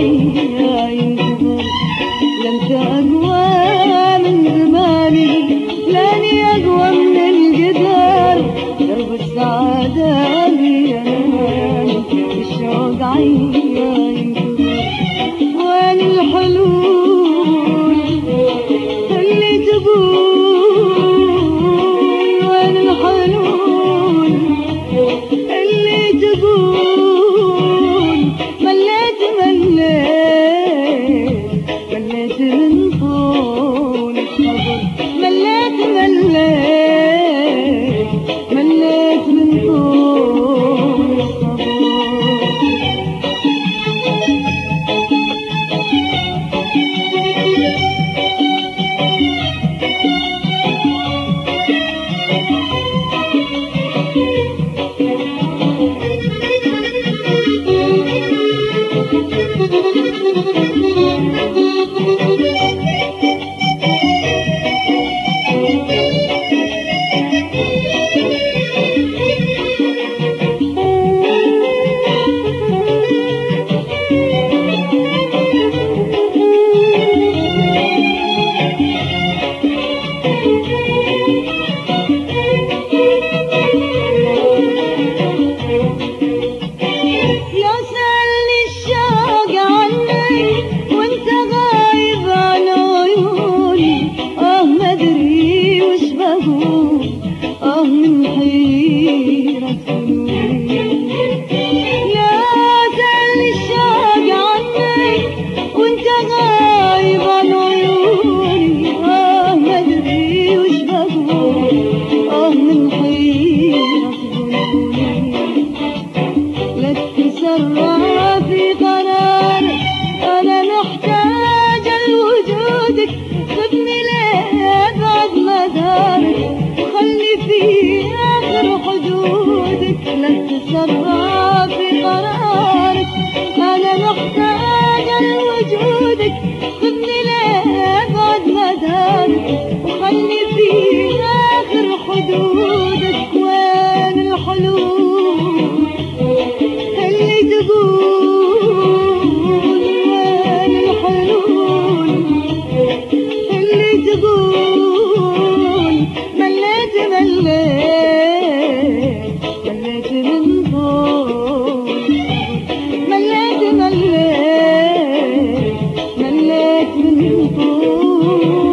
ينتظر. لا انت اقوى من زماني، لاني اقوى من القدر. درب السعادة لي انا، الشوق ينتظر. وين الحلول اللي تقول؟ وين الحلول اللي تقول؟ مليت من طول الصبر، مليت من طول الصبر. تسرع في قرارك، أنا محتاجة لوجودك. خذني لأبعد مدارك وخلي في آخر حدودك. وين الحلول اللي تقول؟ وين الحلول اللي تقول؟ مليت من طول، مليت من طول.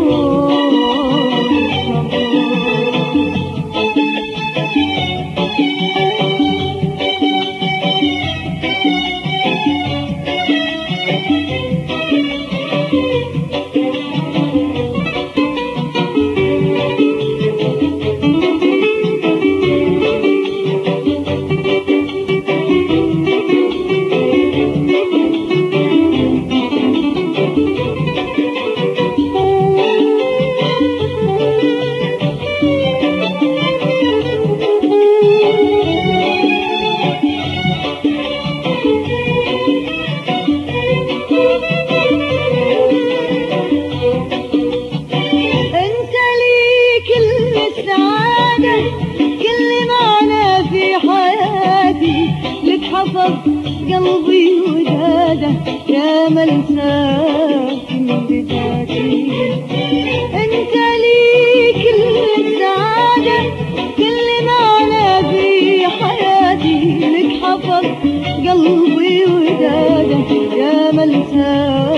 حفظ قلبي وداده يا من ساكن بذاتي. انت لي كل السعاده، كل معنى في حياتي. لك حفظ قلبي وداده يا من ساكن